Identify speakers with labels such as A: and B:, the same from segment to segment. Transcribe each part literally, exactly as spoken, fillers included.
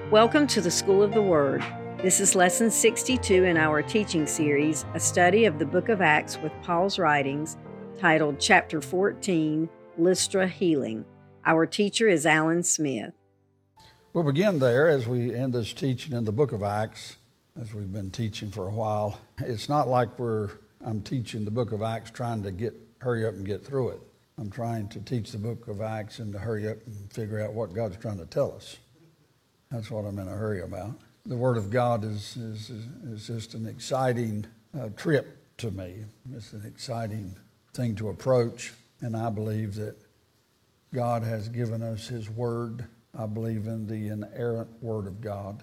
A: Welcome to the School of the Word. This is Lesson sixty-two in our teaching series, a study of the book of Acts with Paul's writings, titled Chapter fourteen, Lystra Healing. Our teacher is Alan Smith.
B: We'll begin there as we end this teaching in the book of Acts, as we've been teaching for a while. It's not like we're I'm teaching the book of Acts trying to get hurry up and get through it. I'm trying to teach the book of Acts and to hurry up and figure out what God's trying to tell us. That's what I'm in a hurry about. The Word of God is is, is just an exciting uh, trip to me. It's an exciting thing to approach, and I believe that God has given us His Word. I believe in the inerrant Word of God.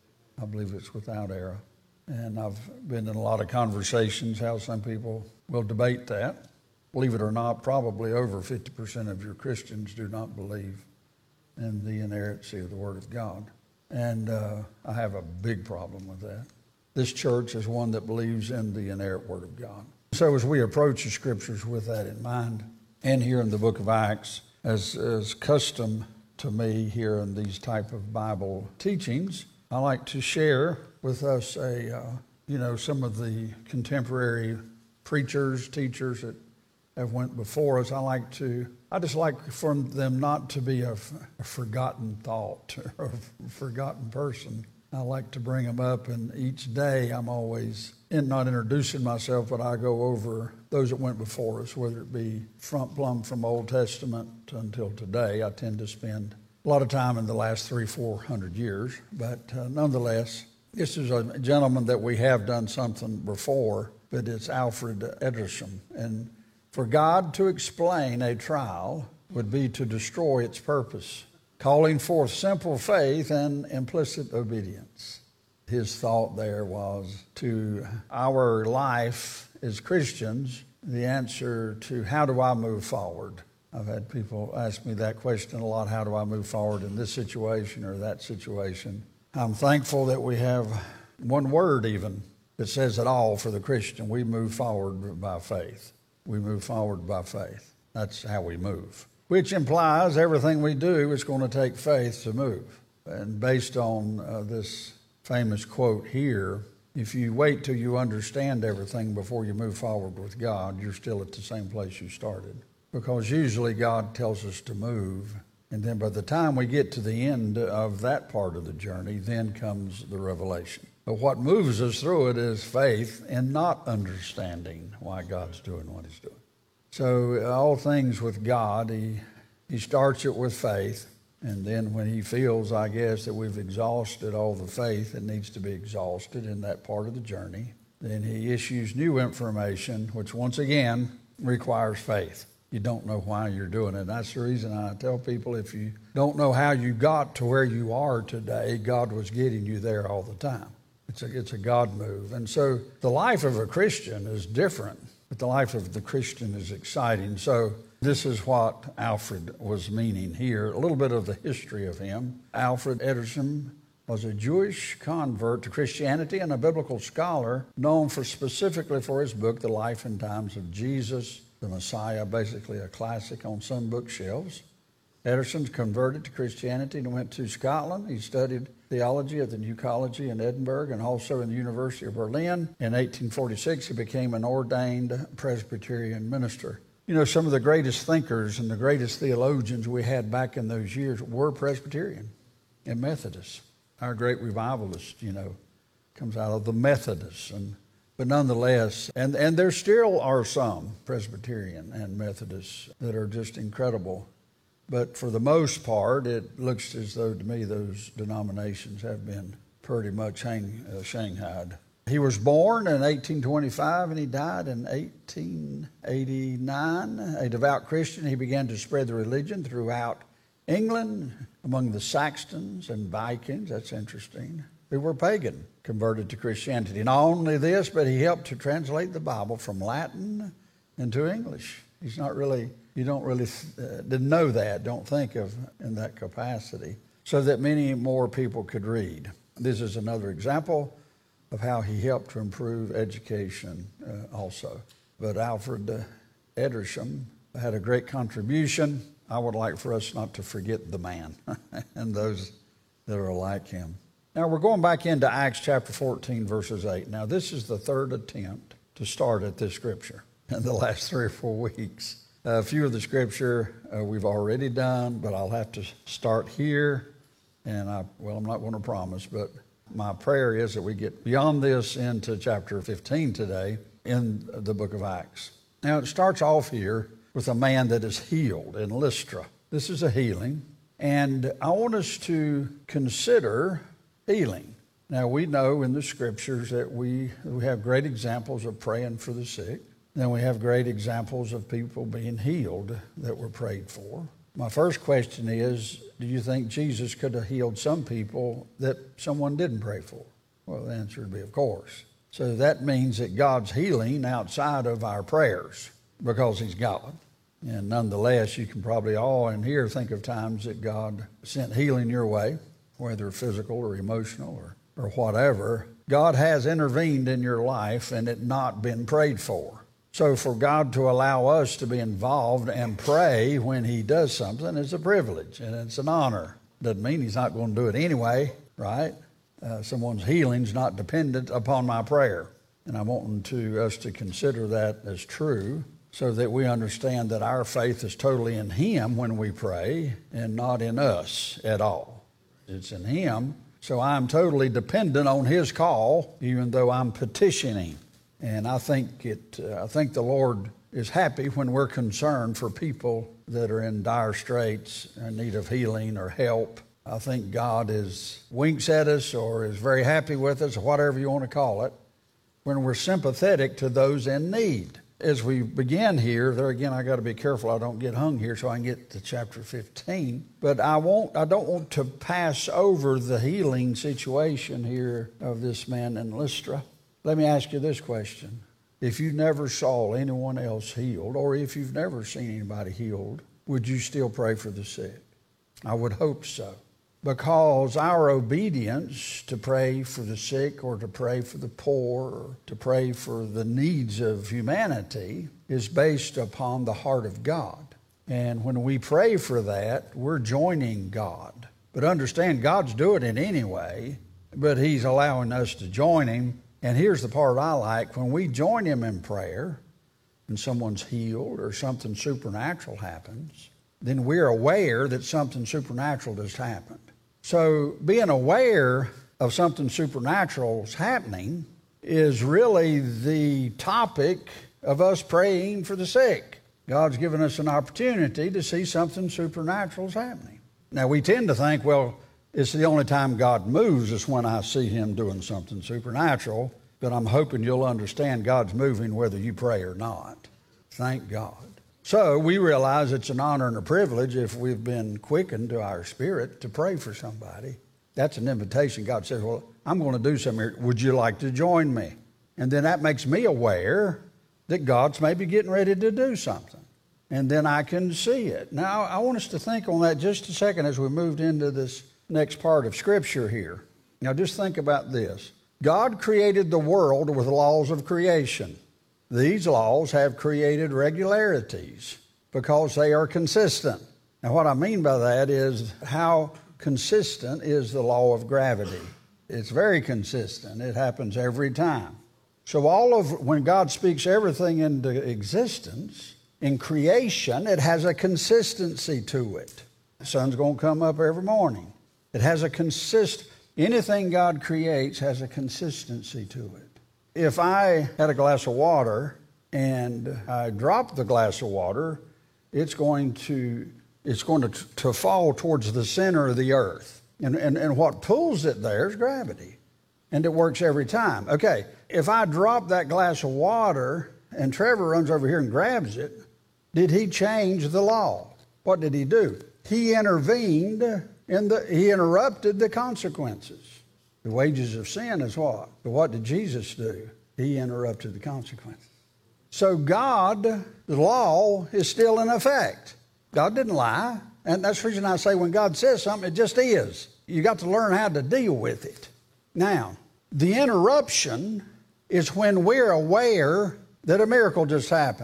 B: I believe it's without error. And I've been in a lot of conversations how some people will debate that. Believe it or not, probably over fifty percent of your Christians do not believe in the inerrancy of the Word of God. And uh, I have a big problem with that. This church is one that believes in the inerrant Word of God. So as we approach the Scriptures with that in mind, and here in the book of Acts, as is custom to me here in these type of Bible teachings, I like to share with us a, uh, you know, some of the contemporary preachers, teachers that have went before us. I like to, I just like for them not to be a, a forgotten thought or a forgotten person. I like to bring them up, and each day I'm always in, not introducing myself, but I go over those that went before us, whether it be front plumb from Old Testament until today. I tend to spend a lot of time in the last three, four hundred years, but uh, nonetheless, this is a gentleman that we have done something before, but it's Alfred Edersheim. And for God to explain a trial would be to destroy its purpose, calling forth simple faith and implicit obedience. His thought there was to our life as Christians, the answer to how do I move forward? I've had people ask me that question a lot, how do I move forward in this situation or that situation? I'm thankful that we have one word even that says it all for the Christian. We move forward by faith. We move forward by faith. That's how we move, which implies everything we do is going to take faith to move. And based on uh, this famous quote here, if you wait till you understand everything before you move forward with God, you're still at the same place you started. Because usually God tells us to move, and then by the time we get to the end of that part of the journey, then comes the revelation. But what moves us through it is faith and not understanding why God's doing what He's doing. So all things with God, He He starts it with faith, and then when He feels, I guess, that we've exhausted all the faith that needs to be exhausted in that part of the journey, then He issues new information, which once again requires faith. You don't know why you're doing it. That's the reason I tell people, if you don't know how you got to where you are today, God was getting you there all the time. It's a, it's a God move. And so the life of a Christian is different, but the life of the Christian is exciting. So this is what Alfred was meaning here. A little bit of the history of him. Alfred Edersheim was a Jewish convert to Christianity and a biblical scholar known for specifically for his book, The Life and Times of Jesus, the Messiah, basically a classic on some bookshelves. Edersheim converted to Christianity and went to Scotland. He studied theology at the New College in Edinburgh and also in the University of Berlin. In eighteen forty-six, he became an ordained Presbyterian minister. You know, some of the greatest thinkers and the greatest theologians we had back in those years were Presbyterian and Methodists. Our great revivalist, you know, comes out of the Methodists. And But nonetheless, and, and there still are some Presbyterian and Methodists that are just incredible. But for the most part, it looks as though to me those denominations have been pretty much hang, uh, shanghaied. He was born in eighteen twenty-five and he died in eighteen eighty-nine. A devout Christian, he began to spread the religion throughout England among the Saxons and Vikings. That's interesting. Who were pagan, converted to Christianity. Not only this, but he helped to translate the Bible from Latin into English. He's not really, you don't really, uh, didn't know that, don't think of in that capacity, so that many more people could read. This is another example of how he helped to improve education uh, also. But Alfred uh, Edersheim had a great contribution. I would like for us not to forget the man and those that are like him. Now we're going back into Acts chapter fourteen, verses eight. Now this is the third attempt to start at this scripture in the last three or four weeks. Uh, a few of the scripture uh, we've already done, but I'll have to start here. And I, well, I'm not going to promise, but my prayer is that we get beyond this into chapter fifteen today in the book of Acts. Now it starts off here with a man that is healed in Lystra. This is a healing, and I want us to consider healing. Now we know in the scriptures that we, we have great examples of praying for the sick. Then we have great examples of people being healed that were prayed for. My first question is, do you think Jesus could have healed some people that someone didn't pray for? Well, the answer would be, of course. So that means that God's healing outside of our prayers because he's God. And nonetheless, you can probably all in here think of times that God sent healing your way, whether physical or emotional or, or whatever. God has intervened in your life and it not been prayed for. So for God to allow us to be involved and pray when he does something is a privilege and it's an honor. Doesn't mean he's not going to do it anyway, right? Uh, someone's healing is not dependent upon my prayer. And I want to, us to consider that as true so that we understand that our faith is totally in him when we pray and not in us at all. It's in him. So I'm totally dependent on his call, even though I'm petitioning. And I think it. Uh, I think the Lord is happy when we're concerned for people that are in dire straits, in need of healing or help. I think God is winks at us or is very happy with us, or whatever you want to call it, when we're sympathetic to those in need. As we begin here, there again, I got to be careful I don't get hung here so I can get to chapter fifteen. But I won't. I don't want to pass over the healing situation here of this man in Lystra. Let me ask you this question. If you never saw anyone else healed, or if you've never seen anybody healed, would you still pray for the sick? I would hope so. Because our obedience to pray for the sick or to pray for the poor or to pray for the needs of humanity is based upon the heart of God. And when we pray for that, we're joining God. But understand, God's doing it anyway, but he's allowing us to join him. And here's the part I like. When we join him in prayer and someone's healed or something supernatural happens, then we're aware that something supernatural just happened. So being aware of something supernatural is happening is really the topic of us praying for the sick. God's given us an opportunity to see something supernatural is happening. Now we tend to think, well, it's the only time God moves is when I see him doing something supernatural, but I'm hoping you'll understand God's moving whether you pray or not. Thank God. So we realize it's an honor and a privilege if we've been quickened to our spirit to pray for somebody. That's an invitation. God says, well, I'm going to do something here. Would you like to join me? And then that makes me aware that God's maybe getting ready to do something. And then I can see it. Now, I want us to think on that just a second as we moved into this next part of Scripture here. Now, just think about this. God created the world with laws of creation. These laws have created regularities because they are consistent. Now, what I mean by that is how consistent is the law of gravity. It's very consistent. It happens every time. So all of, when God speaks everything into existence, in creation, it has a consistency to it. The sun's going to come up every morning. It has a consist. Anything God creates has a consistency to it. If I had a glass of water and I drop the glass of water, it's going to it's going to, to fall towards the center of the earth. And, and, and what pulls it there is gravity. And it works every time. Okay, if I drop that glass of water and Trevor runs over here and grabs it, did he change the law? What did he do? He intervened in the, he interrupted the consequences. The wages of sin is what? But what did Jesus do? He interrupted the consequences. So God, the law is still in effect. God didn't lie. And that's the reason I say when God says something, it just is. You got to learn how to deal with it. Now, the interruption is when we're aware that a miracle just happened.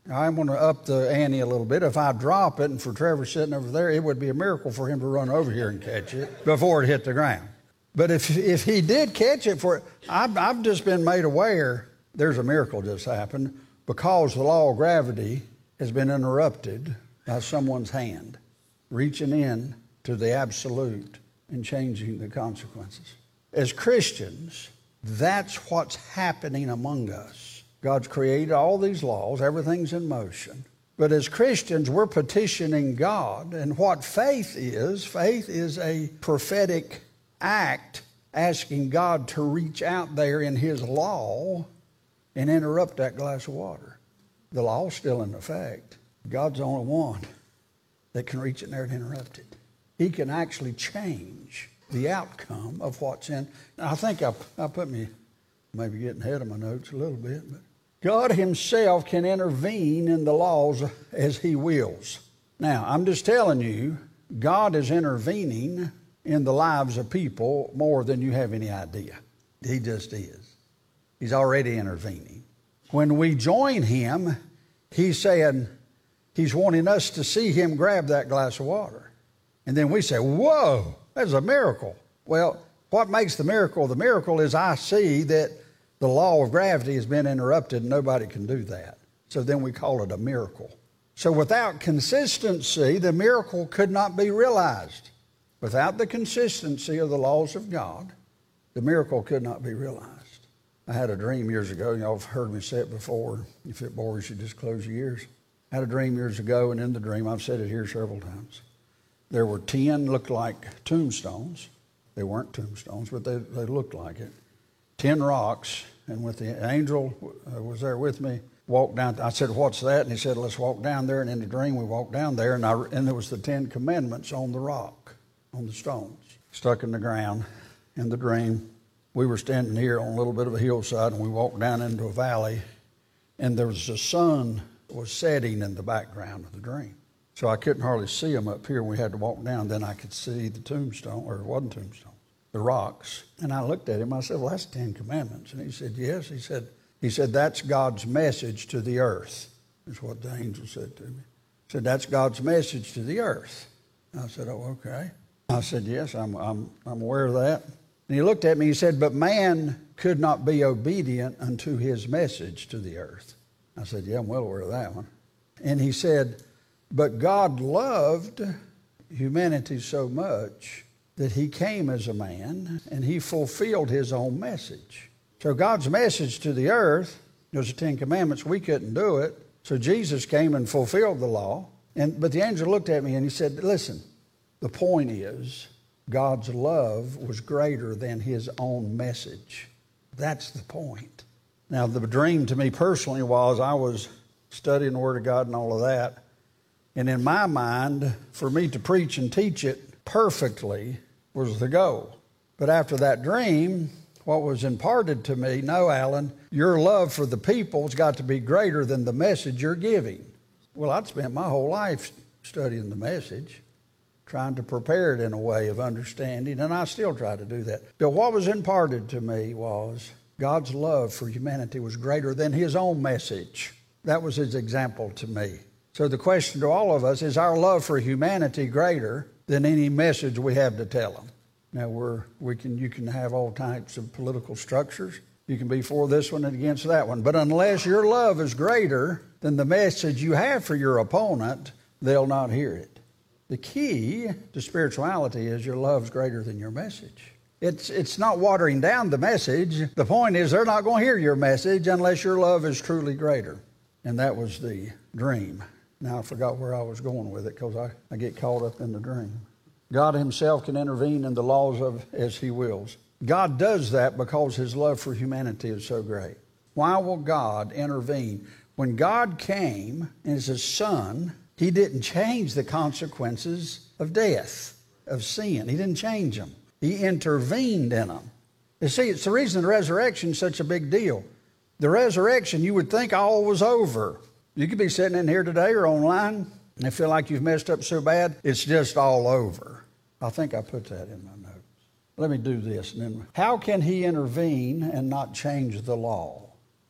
B: I'm going to up the ante a little bit. If I drop it and for Trevor sitting over there, it would be a miracle for him to run over here and catch it before it hit the ground. But if if he did catch it, for I've, I've just been made aware there's a miracle just happened because the law of gravity has been interrupted by someone's hand reaching in to the absolute and changing the consequences. As Christians, that's what's happening among us. God's created all these laws, everything's in motion. But as Christians, we're petitioning God. And what faith is, faith is a prophetic act asking God to reach out there in His law and interrupt that glass of water. The law's still in effect. God's the only one that can reach in there and interrupt it. He can actually change the outcome of what's in. Now, I think I, I put me, maybe getting ahead of my notes a little bit, but God Himself can intervene in the laws as He wills. Now, I'm just telling you, God is intervening in the lives of people more than you have any idea. He just is. He's already intervening. When we join Him, He's saying, He's wanting us to see Him grab that glass of water. And then we say, whoa, that's a miracle. Well, what makes the miracle the miracle is I see that the law of gravity has been interrupted and nobody can do that. So then we call it a miracle. So without consistency, the miracle could not be realized. Without the consistency of the laws of God, the miracle could not be realized. I had a dream years ago. Y'all have heard me say it before. If it bores you, just close your ears. I had a dream years ago, and in the dream, I've said it here several times. There were ten looked like tombstones. They weren't tombstones, but they, they looked like it. Ten rocks, and with the angel uh, was there with me, walked down. I said, what's that? And he said, let's walk down there. And in the dream, we walked down there, and, I, and there was the Ten Commandments on the rock, on the stones, stuck in the ground. In the dream, we were standing here on a little bit of a hillside, and we walked down into a valley, and there was the sun was setting in the background of the dream. So I couldn't hardly see them up here. We had to walk down. Then I could see the tombstone, or it wasn't tombstone, the rocks. And I looked at him. I said, well, that's Ten Commandments. And he said, yes. He said, he said, that's God's message to the earth, is what the angel said to me. He said, that's God's message to the earth. I said, oh, okay. I said, yes, I'm, I'm, I'm aware of that. And he looked at me. He said, but man could not be obedient unto his message to the earth. I said, yeah, I'm well aware of that one. And he said, but God loved humanity so much that He came as a man and He fulfilled His own message. So God's message to the earth was the Ten Commandments. We couldn't do it. So Jesus came and fulfilled the law. And but the angel looked at me and he said, listen, the point is God's love was greater than His own message. That's the point. Now, the dream to me personally was I was studying the Word of God and all of that. And in my mind, for me to preach and teach it perfectly was the goal. But after that dream, what was imparted to me, no, Alan, your love for the people has got to be greater than the message you're giving. Well, I'd spent my whole life studying the message, trying to prepare it in a way of understanding, and I still try to do that. But what was imparted to me was God's love for humanity was greater than His own message. That was His example to me. So the question to all of us, is our love for humanity greater than any message we have to tell them? Now, we're, we can, you can have all types of political structures. You can be for this one and against that one. But unless your love is greater than the message you have for your opponent, they'll not hear it. The key to spirituality is your love's greater than your message. It's, it's not watering down the message. The point is they're not going to hear your message unless your love is truly greater. And that was the dream. Now I forgot where I was going with it because I, I get caught up in the dream. God Himself can intervene in the laws of as He wills. God does that because His love for humanity is so great. Why will God intervene? When God came as His Son, He didn't change the consequences of death, of sin. He didn't change them. He intervened in them. You see, it's the reason the resurrection is such a big deal. The resurrection, you would think all was over. You could be sitting in here today or online and feel like you've messed up so bad, it's just all over. I think I put that in my notes. Let me do this. And then, how can He intervene and not change the law?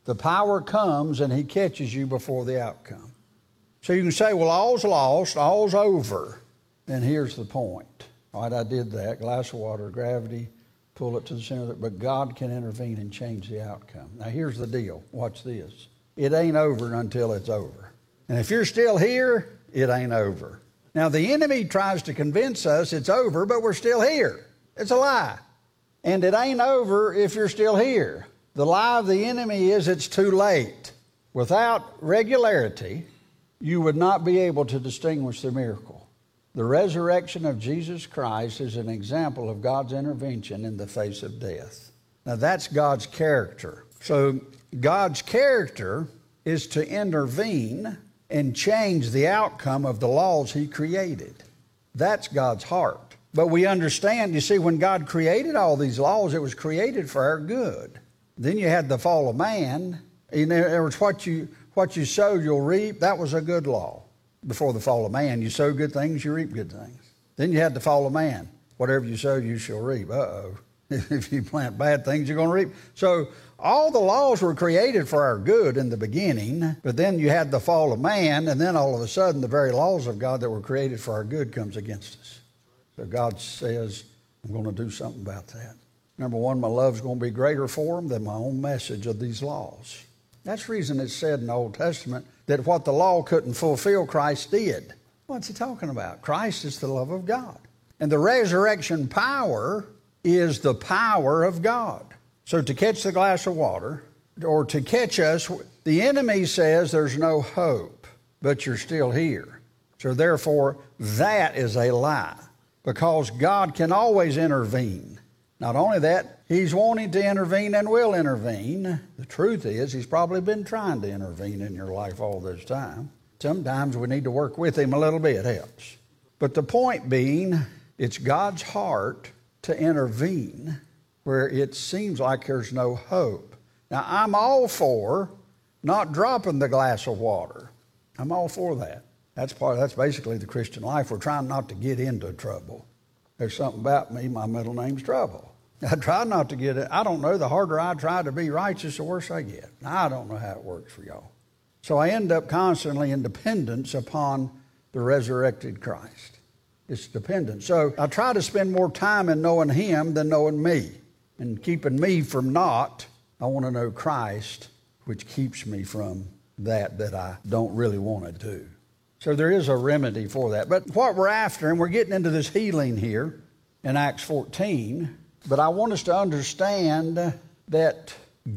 B: The power comes and he catches you before the outcome. So you can say, well, all's lost, all's over. And here's the point. All right, I did that. Glass of water, gravity, pull it to the center. But God can intervene and change the outcome. Now, here's the deal. Watch this. It ain't over until it's over. And if you're still here, it ain't over. Now, the enemy tries to convince us it's over, but we're still here. It's a lie. And it ain't over if you're still here. The lie of the enemy is it's too late. Without regularity, you would not be able to distinguish the miracle. The resurrection of Jesus Christ is an example of God's intervention in the face of death. Now, that's God's character. So, God's character is to intervene and change the outcome of the laws he created. That's God's heart. But we understand, you see, when God created all these laws, it was created for our good. Then you had the fall of man. In other words, what you, what you sow, you'll reap. That was a good law. Before the fall of man, you sow good things, you reap good things. Then you had the fall of man. Whatever you sow, you shall reap. Uh-oh. If you plant bad things, you're going to reap. So all the laws were created for our good in the beginning, but then you had the fall of man, and then all of a sudden the very laws of God that were created for our good comes against us. So God says, I'm going to do something about that. Number one, my love's going to be greater for them than my own message of these laws. That's the reason it's said in the Old Testament that what the law couldn't fulfill, Christ did. What's he talking about? Christ is the love of God. And the resurrection power is the power of God. So to catch the glass of water, or to catch us, the enemy says there's no hope, but you're still here. So therefore, that is a lie, because God can always intervene. Not only that, he's wanting to intervene and will intervene. The truth is, he's probably been trying to intervene in your life all this time. Sometimes we need to work with him a little bit, it helps. But the point being, it's God's heart to intervene where it seems like there's no hope. Now, I'm all for not dropping the glass of water. I'm all for that. That's part. That's basically the Christian life. We're trying not to get into trouble. There's something about me, my middle name's trouble. I try not to get it. I don't know, the harder I try to be righteous, the worse I get. I don't know how it works for y'all. So I end up constantly in dependence upon the resurrected Christ. It's dependent. So I try to spend more time in knowing him than knowing me. And keeping me from not, I want to know Christ, which keeps me from that that I don't really want to do. So there is a remedy for that. But what we're after, and we're getting into this healing here in Acts fourteen, but I want us to understand that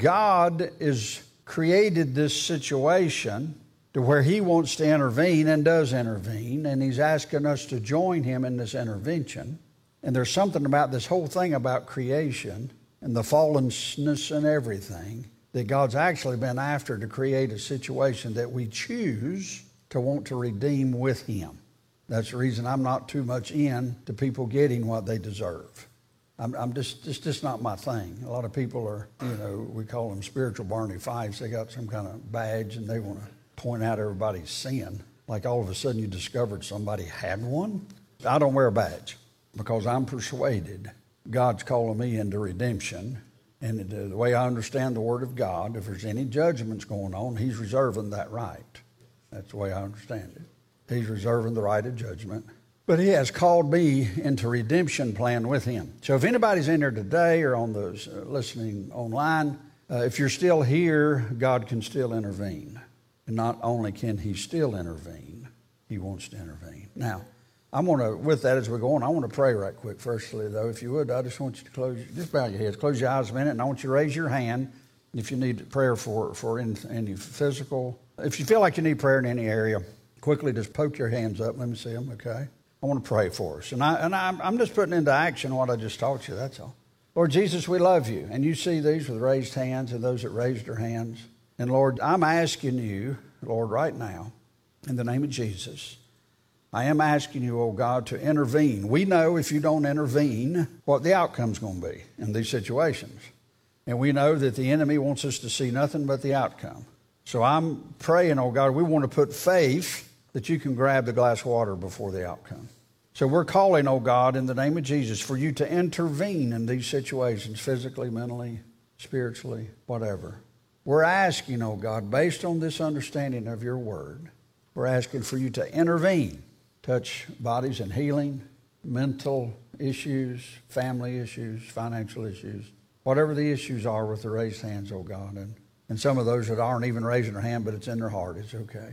B: God has created this situation to where he wants to intervene and does intervene, and he's asking us to join him in this intervention. And there's something about this whole thing about creation and the fallenness and everything that God's actually been after to create a situation that we choose to want to redeem with him. That's the reason I'm not too much in to people getting what they deserve. I'm, I'm just, it's just not my thing. A lot of people are, you know, we call them spiritual Barney Fives. They got some kind of badge and they want to point out everybody's sin. Like all of a sudden you discovered somebody had one. I don't wear a badge because I'm persuaded God's calling me into redemption. And the way I understand the Word of God, if there's any judgments going on, he's reserving that right. That's the way I understand it. He's reserving the right of judgment. But he has called me into redemption plan with him. So if anybody's in here today or on those uh, listening online, uh, if you're still here, God can still intervene. And not only can he still intervene, he wants to intervene. Now, I'm going to, with that as we go on, I want to pray right quick. Firstly, though, if you would, I just want you to close, just bow your heads, close your eyes a minute, and I want you to raise your hand if you need prayer for, for any, any physical. If you feel like you need prayer in any area, quickly just poke your hands up. Let me see them, okay? I want to pray for us. And, I, and I'm, I'm just putting into action what I just taught you, that's all. Lord Jesus, we love you. And you see these with raised hands and those that raised their hands. And Lord, I'm asking you, Lord, right now, in the name of Jesus, I am asking you, oh God, to intervene. We know if you don't intervene, what the outcome's going to be in these situations. And we know that the enemy wants us to see nothing but the outcome. So I'm praying, oh God, we want to put faith that you can grab the glass of water before the outcome. So we're calling, oh God, in the name of Jesus, for you to intervene in these situations, physically, mentally, spiritually, whatever. We're asking, oh God, based on this understanding of your word, we're asking for you to intervene, touch bodies in healing, mental issues, family issues, financial issues, whatever the issues are with the raised hands, oh God. And, and some of those that aren't even raising their hand, but it's in their heart, it's okay.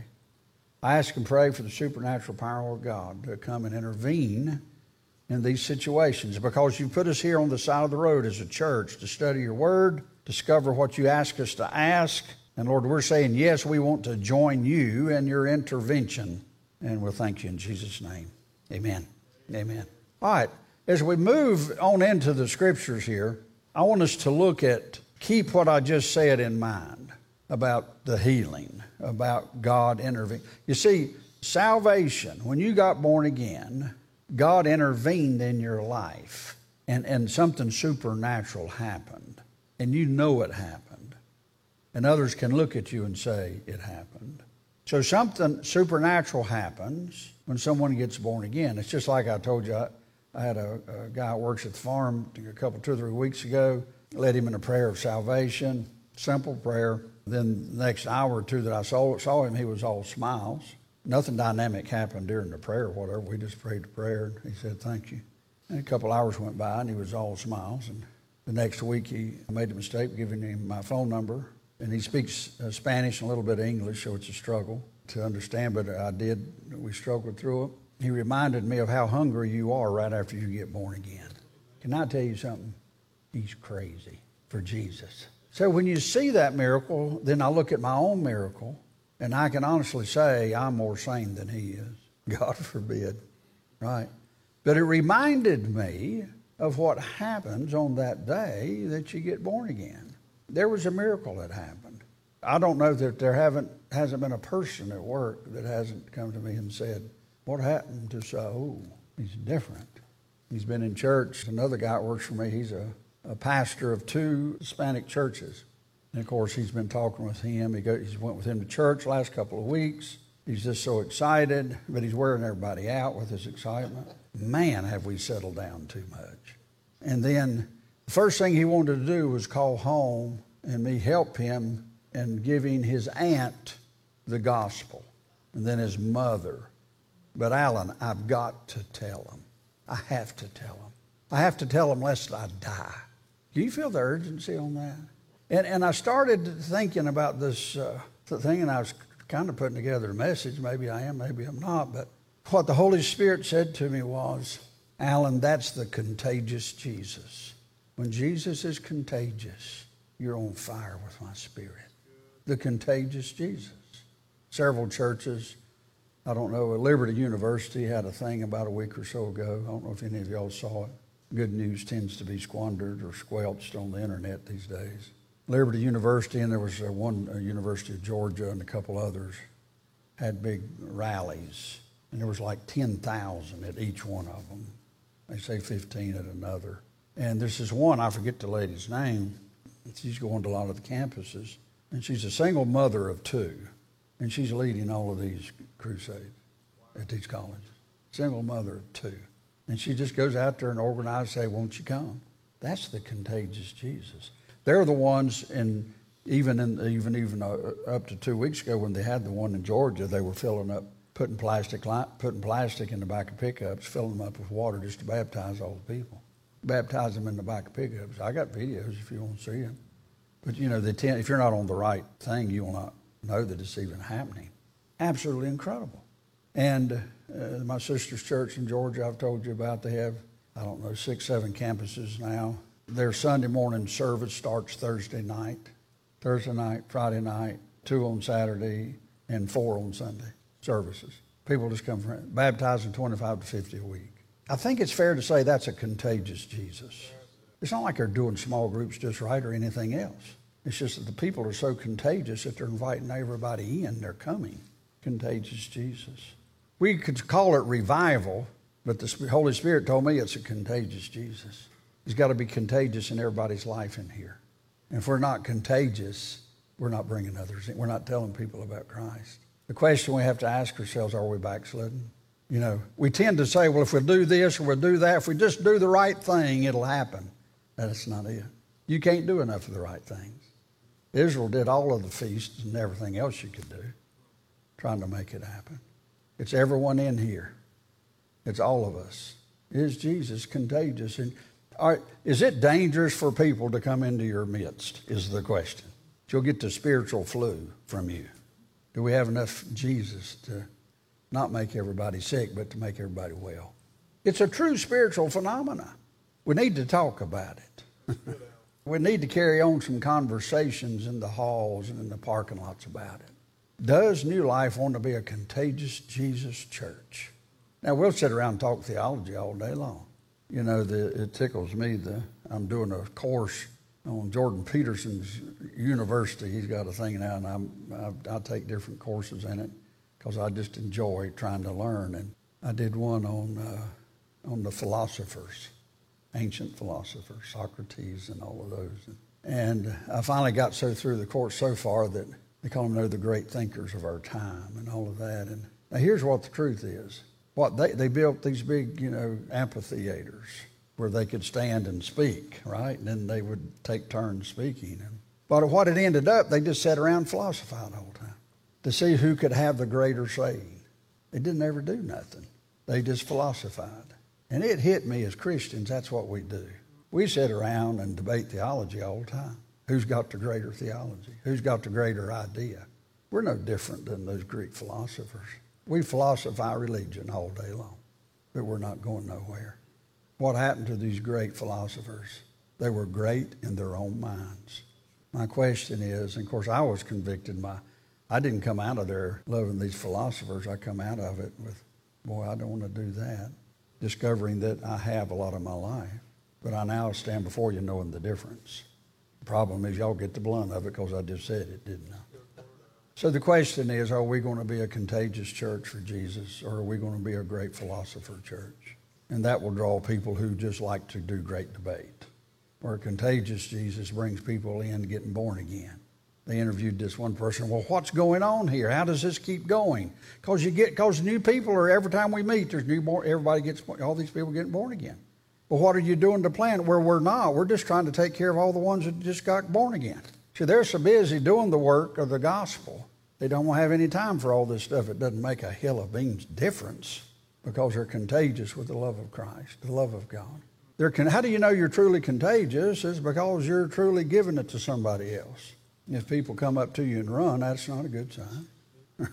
B: I ask and pray for the supernatural power of God to come and intervene in these situations, because you put us here on the side of the road as a church to study your word, discover what you ask us to ask. And Lord, we're saying, yes, we want to join you in your intervention. And we'll thank you in Jesus' name. Amen. Amen. All right. As we move on into the scriptures here, I want us to look at, keep what I just said in mind about the healing, about God intervening. You see, salvation, when you got born again, God intervened in your life, and, and something supernatural happened. And you know it happened. And others can look at you and say it happened. So something supernatural happens when someone gets born again. It's just like I told you, I, I had a, a guy who works at the farm a couple, two or three weeks ago, led him in a prayer of salvation, simple prayer. Then the next hour or two that I saw, saw him, he was all smiles. Nothing dynamic happened during the prayer or whatever. We just prayed the prayer. And he said, thank you. And a couple hours went by, and he was all smiles. And the next week, he made the mistake of giving him my phone number. And he speaks uh, Spanish and a little bit of English, so it's a struggle to understand. But I did. We struggled through it. He reminded me of how hungry you are right after you get born again. Can I tell you something? He's crazy for Jesus. So when you see that miracle, then I look at my own miracle, and I can honestly say I'm more sane than he is. God forbid, right? But it reminded me of what happens on that day that you get born again. There was a miracle that happened. I don't know that there haven't hasn't been a person at work that hasn't come to me and said, what happened to Saul? He's different. He's been in church. Another guy that works for me, he's a, a pastor of two Hispanic churches. And, of course, he's been talking with him. He go, he's went with him to church the last couple of weeks. He's just so excited, but he's wearing everybody out with his excitement. Man, have we settled down too much. And then the first thing he wanted to do was call home and me help him in giving his aunt the gospel, and then his mother. But Alan, I've got to tell him. I have to tell him. I have to tell him lest I die. Do you feel the urgency on that? And and I started thinking about this uh, thing, and I was kind of putting together a message. Maybe I am, maybe I'm not. But what the Holy Spirit said to me was, Alan, that's the contagious Jesus. When Jesus is contagious, you're on fire with my spirit. The contagious Jesus. Several churches, I don't know, Liberty University had a thing about a week or so ago. I don't know if any of y'all saw it. Good news tends to be squandered or squelched on the internet these days. Liberty University, and there was a one a University of Georgia and a couple others, had big rallies. And there was like ten thousand at each one of them. They say fifteen at another. And this is one, I forget the lady's name. She's going to a lot of the campuses. And she's a single mother of two. And she's leading all of these crusades at these colleges. Single mother of two. And she just goes out there and organizes, say, won't you come? That's the contagious Jesus. They're the ones, in, even in, even even uh, up to two weeks ago when they had the one in Georgia, they were filling up, putting plastic, putting plastic in the back of pickups, filling them up with water just to baptize all the people. Baptize them in the back of pickups. I got videos if you want to see them. But, you know, they tend, if you're not on the right thing, you will not know that it's even happening. Absolutely incredible. And uh, my sister's church in Georgia, I've told you about, they have, I don't know, six, seven campuses now. Their Sunday morning service starts Thursday night, Thursday night, Friday night, two on Saturday, and four on Sunday services. People just come from baptizing twenty-five to fifty a week. I think it's fair to say that's a contagious Jesus. It's not like they're doing small groups just right or anything else. It's just that the people are so contagious that they're inviting everybody in. They're coming. Contagious Jesus. We could call it revival, but the Holy Spirit told me it's a contagious Jesus. He's got to be contagious in everybody's life in here. And if we're not contagious, we're not bringing others in. We're not telling people about Christ. The question we have to ask ourselves, are we backslidden? You know, we tend to say, well, if we do this or we'll do that, if we just do the right thing, it'll happen. That's not it. You can't do enough of the right things. Israel did all of the feasts and everything else you could do, trying to make it happen. It's everyone in here. It's all of us. Is Jesus contagious? And are, is it dangerous for people to come into your midst, is the question. You'll get the spiritual flu from you. Do we have enough Jesus to not make everybody sick, but to make everybody well? It's a true spiritual phenomenon. We need to talk about it. We need to carry on some conversations in the halls and in the parking lots about it. Does New Life want to be a contagious Jesus church? Now, we'll sit around and talk theology all day long. You know, the, it tickles me. The, I'm doing a course on Jordan Peterson's university. He's got a thing now, and I'm, I, I take different courses in it because I just enjoy trying to learn. And I did one on uh, on the philosophers, ancient philosophers, Socrates and all of those. And I finally got so through the course so far that they call them they're the great thinkers of our time and all of that. And now here's what the truth is. What they, they built these big, you know, amphitheaters where they could stand and speak, right? And then they would take turns speaking. And, but what it ended up, they just sat around and philosophized the whole time to see who could have the greater saying. They didn't ever do nothing. They just philosophized. And it hit me as Christians, that's what we do. We sit around and debate theology all the time. Who's got the greater theology? Who's got the greater idea? We're no different than those Greek philosophers. We philosophize religion all day long, but we're not going nowhere. What happened to these great philosophers? They were great in their own minds. My question is, and of course I was convicted by, I didn't come out of there loving these philosophers. I come out of it with, boy, I don't want to do that. Discovering that I have a lot of my life, but I now stand before you knowing the difference. The problem is y'all get the blunt of it because I just said it, didn't I? So the question is, are we going to be a contagious church for Jesus, or are we going to be a great philosopher church? And that will draw people who just like to do great debate. Or a contagious Jesus brings people in getting born again. They interviewed this one person. Well, what's going on here? How does this keep going? Because you get, because new people are, every time we meet, there's new born, everybody gets, all these people getting born again. Well, what are you doing to plan? Where we're not. We're just trying to take care of all the ones that just got born again. See, they're so busy doing the work of the gospel, they don't have any time for all this stuff. It doesn't make a hill of beans difference because they're contagious with the love of Christ, the love of God. They're, how do you know you're truly contagious? It's because you're truly giving it to somebody else. If people come up to you and run, that's not a good sign.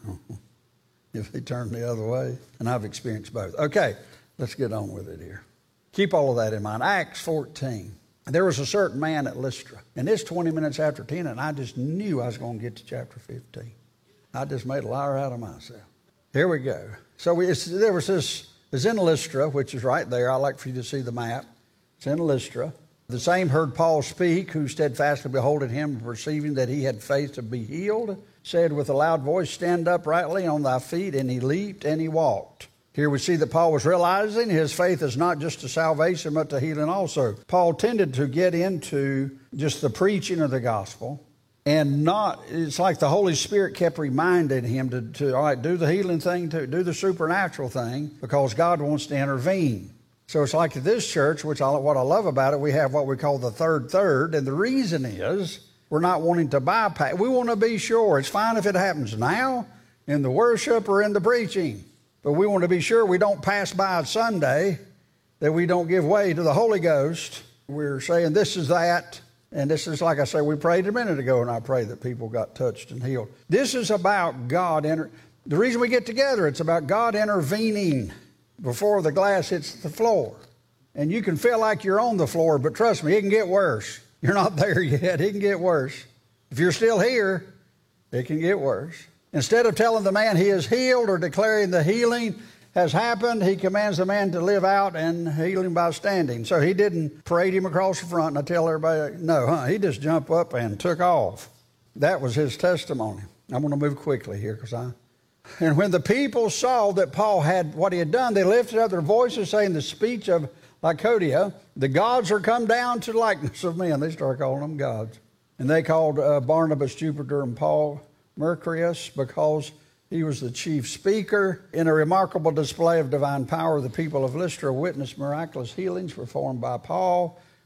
B: If they turn the other way. And I've experienced both. Okay, let's get on with it here. Keep all of that in mind. Acts fourteen. There was a certain man at Lystra. And it's twenty minutes after ten, and I just knew I was going to get to chapter fifteen. I just made a liar out of myself. Here we go. So we, it's, there was this, it's in Lystra, which is right there. I like for you to see the map. It's in Lystra. The same heard Paul speak, who steadfastly beholding him, perceiving that he had faith to be healed, said with a loud voice, stand uprightly on thy feet, and he leaped and he walked. Here we see that Paul was realizing his faith is not just to salvation, but to healing also. Paul tended to get into just the preaching of the gospel, and not, it's like the Holy Spirit kept reminding him to, to all right, do the healing thing, to do the supernatural thing, because God wants to intervene. So it's like at this church, which I, what I love about it, we have what we call the third third. And the reason is we're not wanting to bypass. We want to be sure. It's fine if it happens now in the worship or in the preaching. But we want to be sure we don't pass by Sunday, that we don't give way to the Holy Ghost. We're saying this is that. And this is, like I say, we prayed a minute ago, and I pray that people got touched and healed. This is about God. Inter- the reason we get together, it's about God intervening before the glass hits the floor. And you can feel like you're on the floor, but trust me, it can get worse. You're not there yet. It can get worse. If you're still here, it can get worse. Instead of telling the man he is healed or declaring the healing has happened, he commands the man to live out and heal him by standing. So he didn't parade him across the front and I tell everybody, no, huh? He just jumped up and took off. That was his testimony. I'm going to move quickly here because I... And when the people saw that Paul had what he had done, they lifted up their voices, saying the speech of Lycodia, the gods are come down to likeness of men. They started calling them gods. And they called uh, Barnabas Jupiter and Paul Mercurius because he was the chief speaker. In a remarkable display of divine power, the people of Lystra witnessed miraculous healings performed by Paul.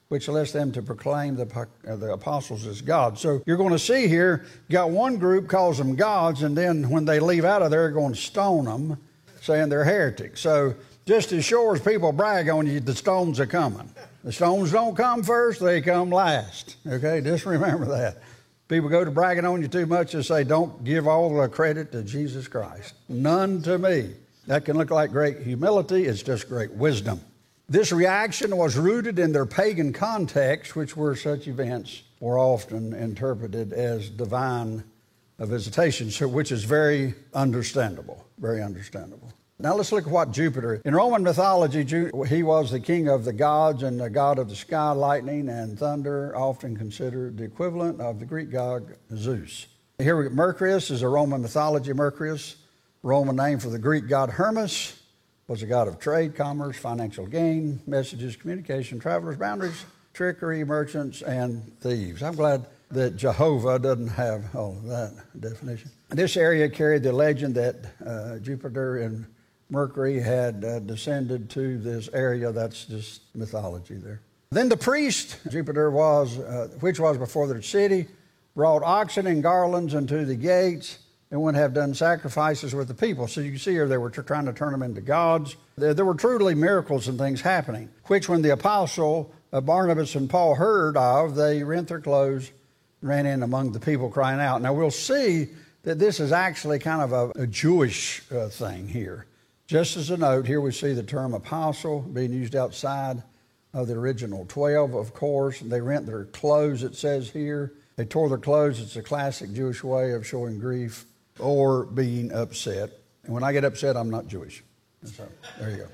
B: which lets them to proclaim the, uh, the apostles as gods. So you're going to see here, you got one group calls them gods, and then when they leave out of there, they're going to stone them, saying they're heretics. So just as sure as people brag on you, the stones are coming. The stones don't come first, they come last. Okay, just remember that. People go to bragging on you too much and say, don't give all the credit to Jesus Christ. None to me. That can look like great humility. It's just great wisdom. This reaction was rooted in their pagan context, which were such events were often interpreted as divine visitations, which is very understandable, very understandable. Now let's look at what Jupiter. In Roman mythology, he was the king of the gods and the god of the sky, lightning, and thunder, often considered the equivalent of the Greek god Zeus. Here we get Mercurius is a Roman mythology. Mercurius, Roman name for the Greek god Hermes, was a god of trade, commerce, financial gain, messages, communication, travelers, boundaries, trickery, merchants, and thieves. I'm glad that Jehovah doesn't have all of that definition. This area carried the legend that uh, Jupiter and Mercury had uh, descended to this area. That's just mythology there. Then the priest, Jupiter was, uh, which was before the city, brought oxen and garlands unto the gates, and would have done sacrifices with the people. So you can see here they were t- trying to turn them into gods. There, there were truly miracles and things happening, which when the apostle uh, Barnabas and Paul heard of, they rent their clothes, ran in among the people crying out. Now we'll see that this is actually kind of a, a Jewish uh, thing here. Just as a note, here we see the term apostle being used outside of the original twelve, of course. They rent their clothes, it says here. They tore their clothes. It's a classic Jewish way of showing grief or being upset. And when I get upset, I'm not Jewish. So there you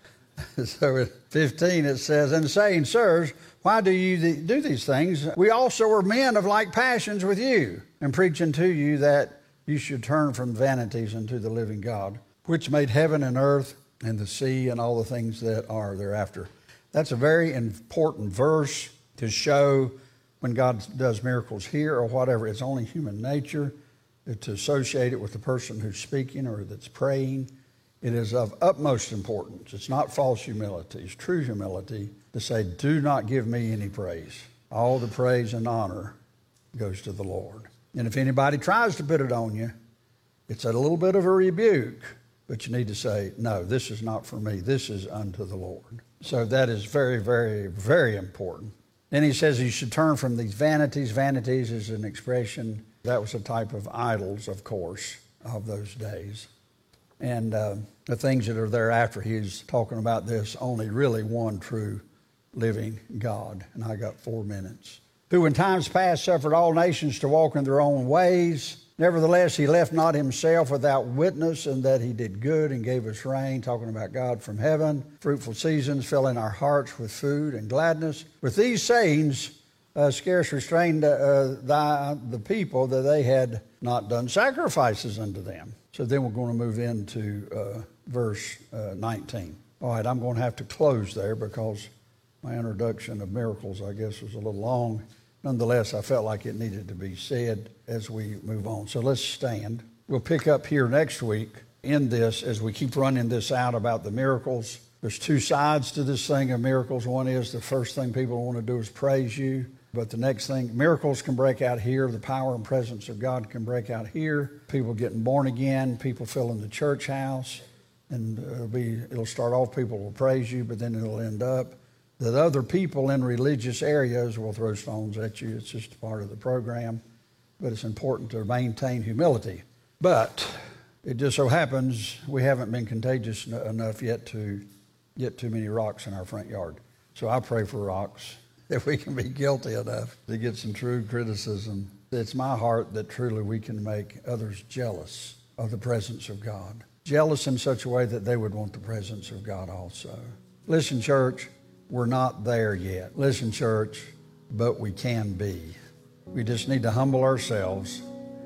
B: go. So at fifteen it says, and saying, sirs, why do you do these things? We also are men of like passions with you, and preaching to you that you should turn from vanities unto the living God, which made heaven and earth and the sea and all the things that are thereafter. That's a very important verse to show when God does miracles here or whatever. It's only human nature to associate it with the person who's speaking or that's praying. It is of utmost importance. It's not false humility. It's true humility to say, do not give me any praise. All the praise and honor goes to the Lord. And if anybody tries to put it on you, it's a little bit of a rebuke. But you need to say, no, this is not for me. This is unto the Lord. So that is very, very, very important. Then he says you should turn from these vanities. Vanities is an expression. That was a type of idols, of course, of those days. And uh, the things that are thereafter, he's talking about this only really one true living God. And I got four minutes. Who in times past suffered all nations to walk in their own ways. Nevertheless, he left not himself without witness, and that he did good and gave us rain, talking about God from heaven. Fruitful seasons fill in our hearts with food and gladness. With these sayings, uh, scarce restrained uh, thy, the people that they had not done sacrifices unto them. So then we're going to move into uh, verse uh, nineteen. All right, I'm going to have to close there because my introduction of miracles, I guess, was a little long. Nonetheless, I felt like it needed to be said as we move on. So let's stand. We'll pick up here next week in this as we keep running this out about the miracles. There's two sides to this thing of miracles. One is the first thing people want to do is praise you. But the next thing, miracles can break out here. The power and presence of God can break out here. People getting born again. People filling the church house. And it'll be, it'll start off, people will praise you, but then it'll end up that other people in religious areas will throw stones at you. It's just part of the program. But it's important to maintain humility. But it just so happens we haven't been contagious enough yet to get too many rocks in our front yard. So I pray for rocks, if we can be guilty enough to get some true criticism. It's my heart that truly we can make others jealous of the presence of God. Jealous in such a way that they would want the presence of God also. Listen, church. We're not there yet. Listen, church, but we can be. We just need to humble ourselves,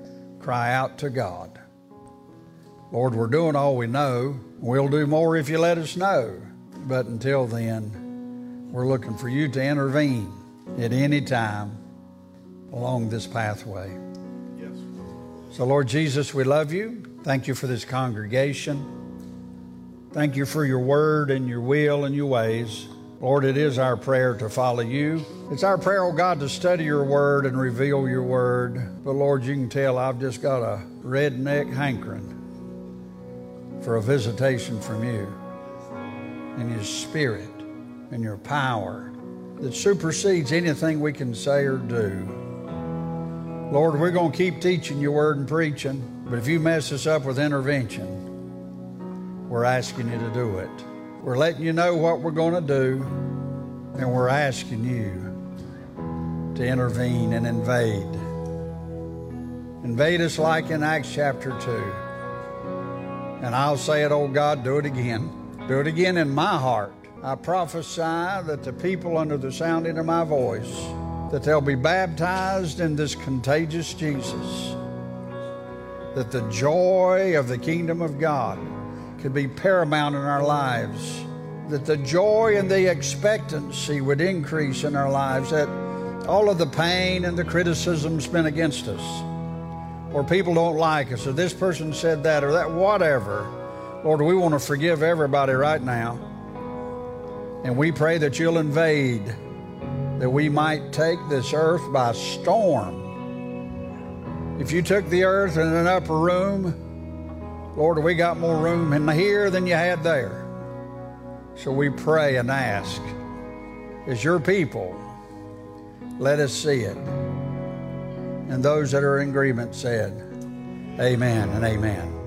B: cry out to God. Lord, we're doing all we know. We'll do more if you let us know. But until then, we're looking for you to intervene at any time along this pathway. Yes. So, Lord Jesus, we love you. Thank you for this congregation. Thank you for your word and your will and your ways. Lord, it is our prayer to follow you. It's our prayer, oh God, to study your word and reveal your word. But Lord, you can tell I've just got a redneck hankering for a visitation from you and your spirit and your power that supersedes anything we can say or do. Lord, we're going to keep teaching your word and preaching, but if you mess us up with intervention, we're asking you to do it. We're letting you know what we're going to do, and we're asking you to intervene and invade. Invade us like in Acts chapter two. And I'll say it, oh God, do it again. Do it again in my heart. I prophesy that the people under the sounding of my voice, that they'll be baptized in this contagious Jesus, that the joy of the kingdom of God could be paramount in our lives, that the joy and the expectancy would increase in our lives, that all of the pain and the criticism's been against us, or people don't like us, or this person said that, or that, whatever. Lord, we want to forgive everybody right now, and we pray that you'll invade, that we might take this earth by storm. If you took the earth in an upper room, Lord, we got more room in here than you had there. So we pray and ask, as your people, let us see it. And those that are in agreement said, amen and amen.